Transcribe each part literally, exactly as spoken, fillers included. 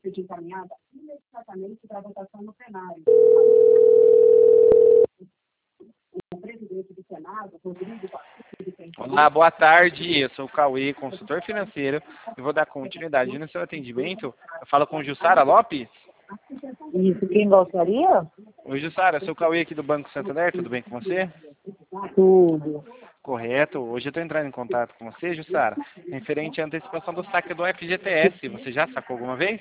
seja encaminhada imediatamente para a votação no plenário. O presidente do Senado, Rodrigo Pacheco. Olá, boa tarde. Eu sou o Cauê, consultor financeiro, e vou dar continuidade no seu atendimento. Eu falo com Jussara Lopes. Isso, quem gostaria? Oi, Jussara, eu sou o Cauê aqui do Banco Santander, tudo bem com você? Tudo. Correto. Hoje eu estou entrando em contato com você, Jussara, referente à antecipação do saque do F G T S. Você já sacou alguma vez?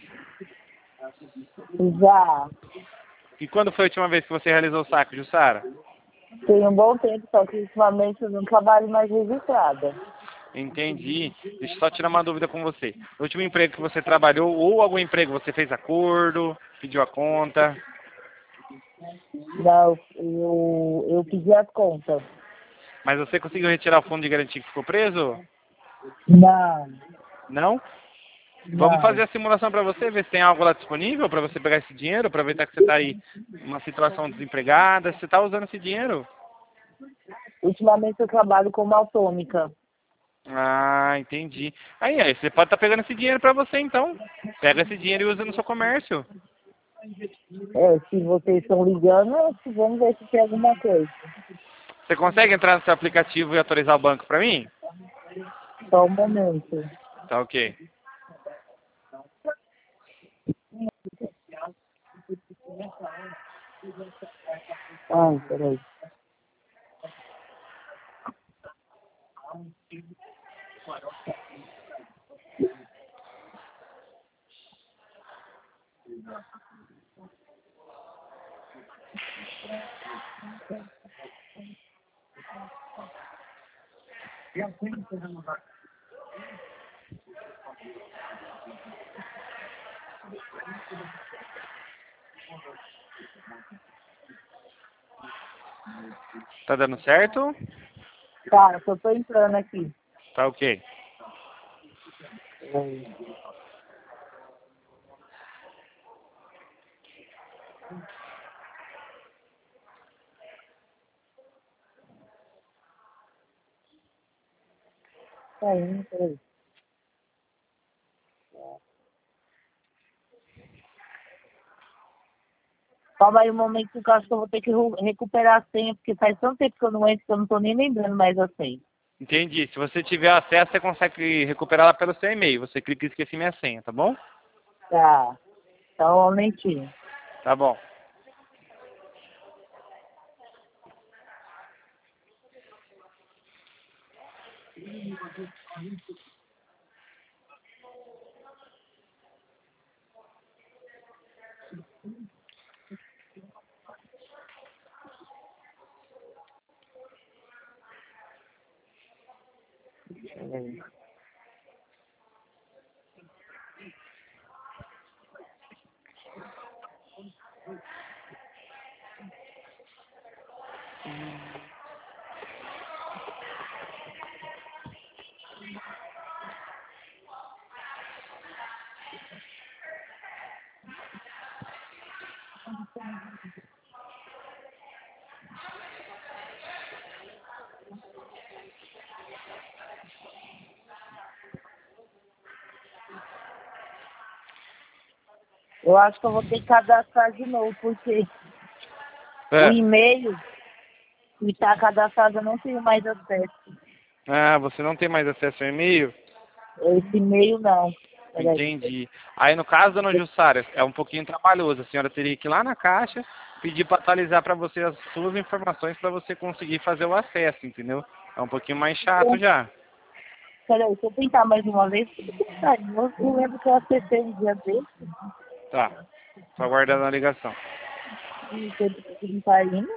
Já. E quando foi a última vez que você realizou o saque, Jussara? Tem um bom tempo, só que ultimamente eu não trabalho mais registrada. Entendi. Deixa eu só tirar uma dúvida com você. No último emprego que você trabalhou, ou algum emprego, você fez acordo, pediu a conta? Não, eu, eu pedi as contas. Mas você conseguiu retirar o fundo de garantia que ficou preso? Não. Não? Não. Vamos fazer a simulação para você, ver se tem algo lá disponível para você pegar esse dinheiro, aproveitar que você está aí numa situação desempregada. Você está usando esse dinheiro? Ultimamente eu trabalho como autômica. Ah, entendi. Aí, aí você pode estar pegando esse dinheiro para você, então. Pega esse dinheiro e usa no seu comércio. É, se vocês estão ligando, vamos ver se tem alguma coisa. Você consegue entrar no seu aplicativo e autorizar o banco para mim? Só um momento. Tá ok. Ai, peraí. Tá dando certo? Tá, só tô entrando aqui. Tá ok. Tá indo, peraí. Calma aí um momento que eu acho que eu vou ter que ru- recuperar a senha, porque faz tanto tempo que eu não entro que eu não tô nem lembrando mais a senha. Entendi. Se você tiver acesso, você consegue recuperar ela pelo seu e-mail. Você clica e esqueci minha senha, tá bom? Tá. Só um momentinho. Tá bom. Peraí. Eu acho que eu vou ter que cadastrar de novo, porque É. o e-mail que está cadastrado eu não tenho mais acesso. Ah, você não tem mais acesso ao e-mail? Esse e-mail não. Peraí. Entendi. Aí, no caso, dona Jussara, é um pouquinho trabalhoso. A senhora teria que ir lá na caixa, pedir para atualizar para você as suas informações para você conseguir fazer o acesso, entendeu? É um pouquinho mais chato já. Peraí, deixa eu tentar mais uma vez. Eu eu lembro que eu acessei um dia desse. Tá. Só aguardando a ligação. E que não tá indo.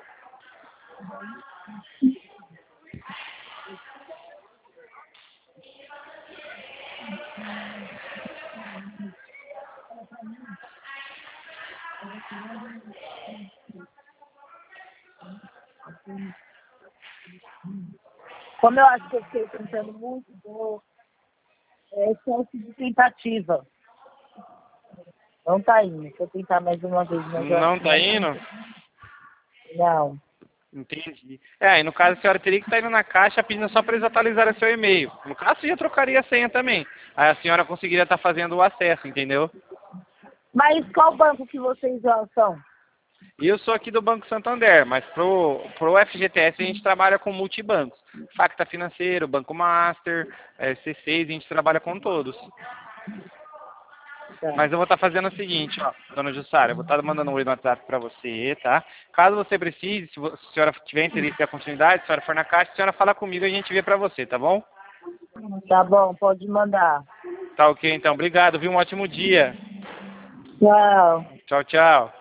Como eu acho que eu fiquei tentando muito, vou é chance de tentativa. Não tá indo. Deixa eu tentar mais uma vez. Mas eu acho Não que tá não. indo? Não. Entendi. É, aí no caso a senhora teria que estar indo na caixa pedindo só para eles atualizarem seu e-mail. No caso, você já trocaria a senha também. Aí a senhora conseguiria estar fazendo o acesso, entendeu? Mas qual banco que vocês são? E eu sou aqui do Banco Santander, mas pro, pro F G T S a gente trabalha com multibancos. Facta Financeiro, Banco Master, é, C seis, a gente trabalha com todos. Tá. Mas eu vou estar fazendo o seguinte, ó, dona Jussara, eu vou estar mandando um oi no WhatsApp para você, tá? Caso você precise, se a senhora tiver interesse na continuidade, se a senhora for na caixa, a senhora fala comigo e a gente vê para você, tá bom? Tá bom, pode mandar. Tá ok, então. Obrigado, viu? Um ótimo dia. Tchau. Tchau, tchau.